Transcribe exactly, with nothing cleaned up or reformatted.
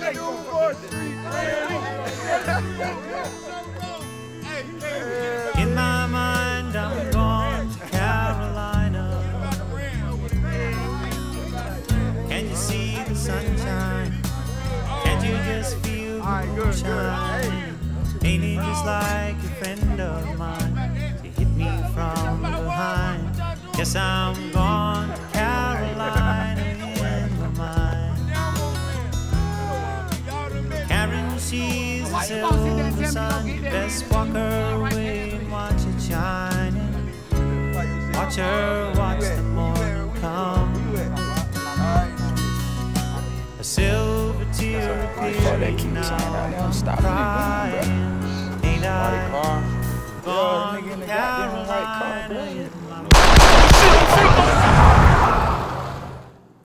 In my mind, I'm going to Carolina. Can you see the sunshine? Can't you just feel the moonshine? Ain't it just like a friend of mine to hit me from behind? Yes, I'm going to Carolina in my mind. Karen, she's a silver sun. Best walk her away and watch it shining. Watch her watch the morning come. A silver tear appearing now. Crying. Ain't I gone to Carolina in my mind?